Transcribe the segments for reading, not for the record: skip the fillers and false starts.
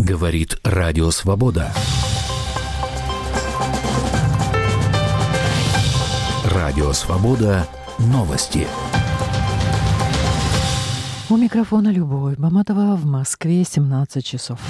Говорит Радио Свобода. Радио Свобода. Новости. У микрофона Любовь Баматова, в Москве 17 часов.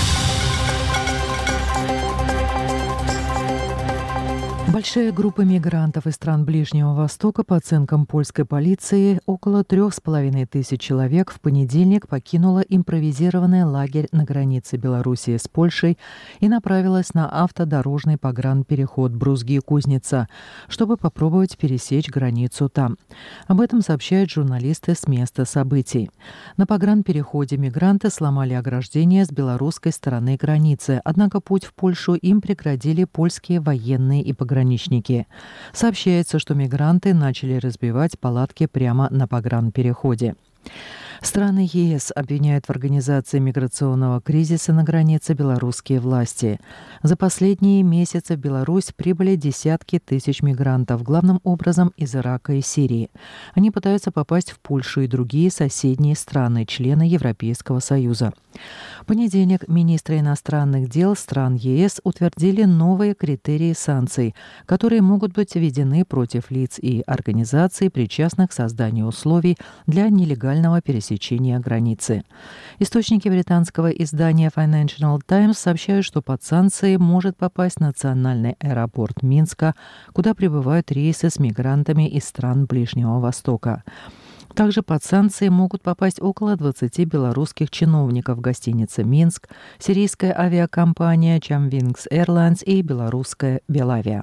Большая группа мигрантов из стран Ближнего Востока, по оценкам польской полиции, около 3500 человек в понедельник покинула импровизированный лагерь на границе Белоруссии с Польшей и направилась на автодорожный погранпереход Брузги-Кузница, чтобы попробовать пересечь границу там. Об этом сообщают журналисты с места событий. На погранпереходе мигранты сломали ограждение с белорусской стороны границы, однако путь в Польшу им преградили польские военные и пограничники. Сообщается, что мигранты начали разбивать палатки прямо на погранпереходе. Страны ЕС обвиняют в организации миграционного кризиса на границе белорусские власти. За последние месяцы в Беларусь прибыли десятки тысяч мигрантов, главным образом из Ирака и Сирии. Они пытаются попасть в Польшу и другие соседние страны, члены Европейского Союза. В понедельник министры иностранных дел стран ЕС утвердили новые критерии санкций, которые могут быть введены против лиц и организаций, причастных к созданию условий для нелегального пересечения границы. Источники британского издания Financial Times сообщают, что под санкции может попасть национальный аэропорт Минска, куда прибывают рейсы с мигрантами из стран Ближнего Востока. Также под санкции могут попасть около 20 белорусских чиновников гостиницы «Минск», сирийская авиакомпания «Чамвингс Airlines» и белорусская «Белавиа».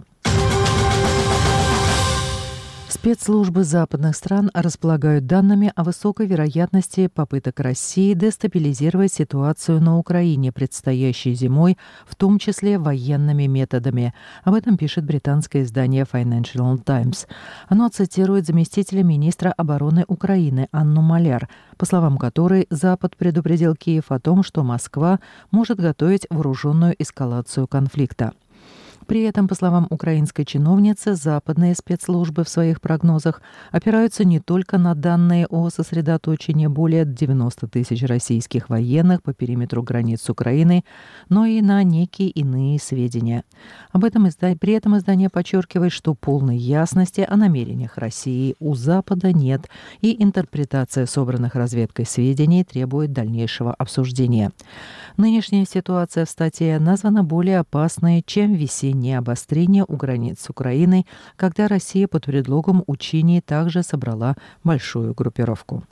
Спецслужбы западных стран располагают данными о высокой вероятности попыток России дестабилизировать ситуацию на Украине предстоящей зимой, в том числе военными методами. Об этом пишет британское издание Financial Times. Оно цитирует заместителя министра обороны Украины Анну Маляр, по словам которой Запад предупредил Киев о том, что Москва может готовить вооруженную эскалацию конфликта. При этом, по словам украинской чиновницы, западные спецслужбы в своих прогнозах опираются не только на данные о сосредоточении более 90 тысяч российских военных по периметру границ с Украиной, но и на некие иные сведения. При этом издание подчеркивает, что полной ясности о намерениях России у Запада нет, и интерпретация собранных разведкой сведений требует дальнейшего обсуждения. Нынешняя ситуация в статье названа более опасной, чем весеннее обострение у границ с Украиной, когда Россия под предлогом учений также собрала большую группировку.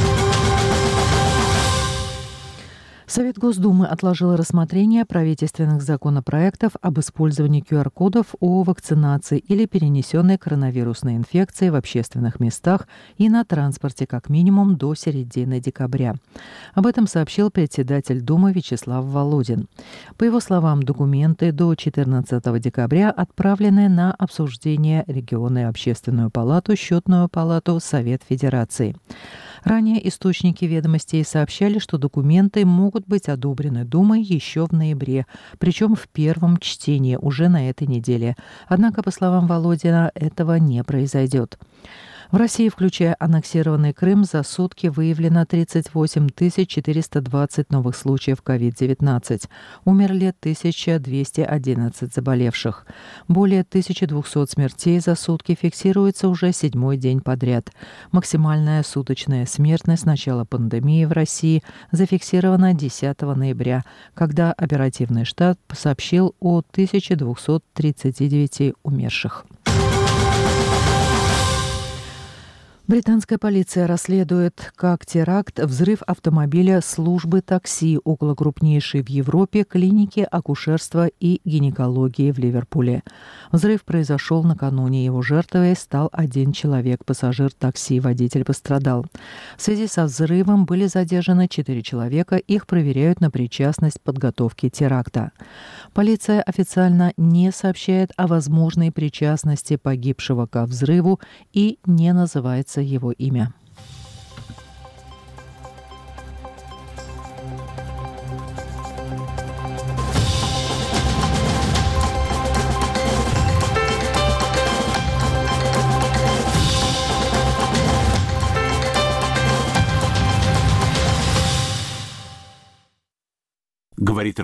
Совет Госдумы отложил рассмотрение правительственных законопроектов об использовании QR-кодов о вакцинации или перенесенной коронавирусной инфекции в общественных местах и на транспорте как минимум до середины декабря. Об этом сообщил председатель Думы Вячеслав Володин. По его словам, документы до 14 декабря отправлены на обсуждение регионы, Общественную палату, Счетную палату, Совет Федерации. Ранее источники ведомостей сообщали, что документы могут быть одобрены Думой еще в ноябре, причем в первом чтении уже на этой неделе. Однако, по словам Володина, этого не произойдет. В России, включая аннексированный Крым, за сутки выявлено 38 420 новых случаев COVID-19. Умерли 1211 заболевших. Более 1200 смертей за сутки фиксируется уже 7-й день подряд. Максимальная суточная смертность с начала пандемии в России зафиксирована 10 ноября, когда оперативный штаб сообщил о 1239 умерших. Британская полиция расследует как теракт взрыв автомобиля службы такси около крупнейшей в Европе клиники акушерства и гинекологии в Ливерпуле. Взрыв произошел накануне. Его жертвой стал один человек. Пассажир такси, водитель пострадал. В связи со взрывом были задержаны 4 человека. Их проверяют на причастность к подготовке теракта. Полиция официально не сообщает о возможной причастности погибшего ко взрыву и не называется его имя. Говорит